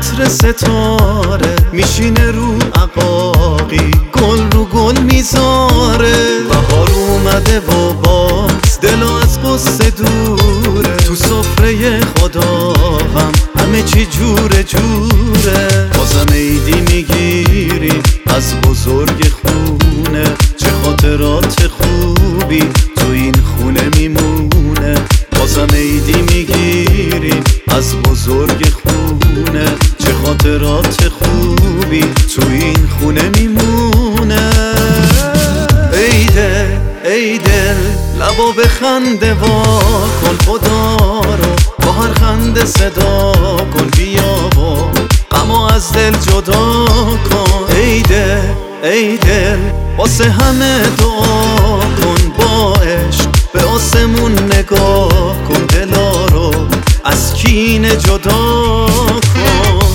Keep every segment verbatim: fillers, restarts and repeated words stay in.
عطر ستاره میشینه رو عقاقی، گل رو گل میذاره. بهار اومده و باز دلو از قصه دوره، تو سفره خدا هم همه چی جوره جوره. بازم عیدی میگیریم از بزرگ خونه، چه خاطرات خوبی تو این خونه میمونه. بازم عیدی میگیریم از بزرگ خونه، چه خاطرات خوبی تو این خونه میمونه. ای دل ای دل لبا به خنده وا کن خدا رو، با هر خنده صدا کن بیا و غمو از دل جدا کن. ای دل ای دل واسه همه دعا کن، با عشق به آسمون نگاه کن، دلا رو از کینه جدا کن.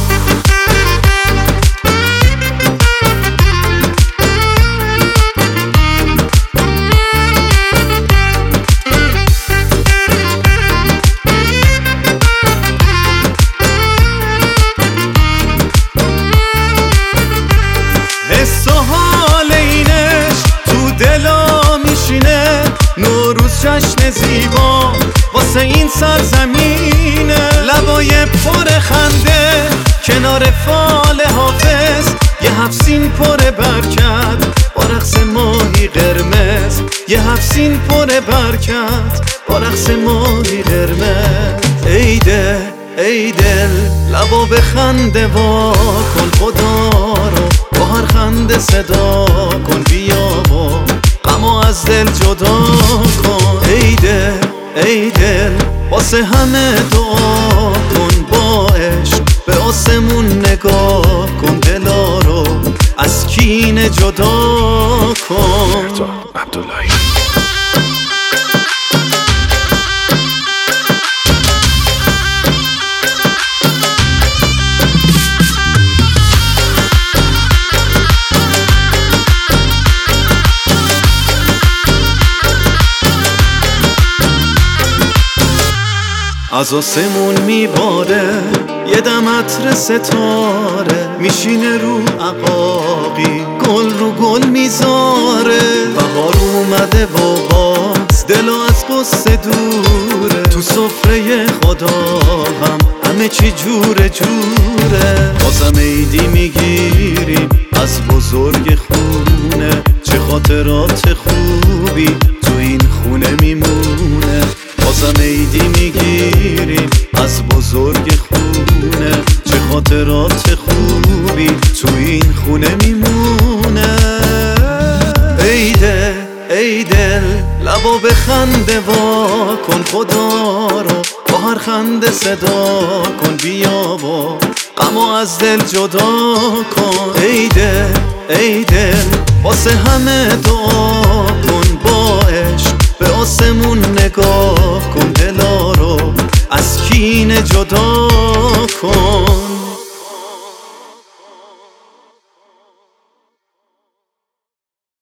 حس و حال اینش تو دلا میشینه، نوروز جشن زیبا واسه این سرزمینه. لبای پر خنده کنار فال حافظ، یه هفسین پر برکت با رقص ماهی قرمز، یه هفسین پر برکت با رقص ماهی قرمز. ای دل ای دل لبا به خنده وا کن خدا رو، با هر خنده صدا کن بیا و غمو از دل جدا کن. ای دل ای دل واسه همه دعا کن، با عشق به آسمون نگاه کن، دلا رو از کینه جدا کن. عبداللهی از آسمون میباره یه دم عطر ستاره، میشینه رو عقاقی، گل رو گل میذاره. بهار اومده و باز دلو از قصه دوره، تو سفره خدا هم همه چی جوره جوره. بازم عیدی میگیریم از بزرگ خونه، چه خاطرات خوبی تو این خونه میمونه. بازم عیدی میگیریم از بزرگ خونه، چه خاطرات خوبی تو این خونه میمونه. ای دل ای دل لبا به خنده وا کن خدا رو، با هر خنده صدا کن بیا و غمو از دل جدا کن. ای دل ای دل واسه همه دعا کن، با عشق به آسمون نگاه کن، دلا رو از کینه جدا کن.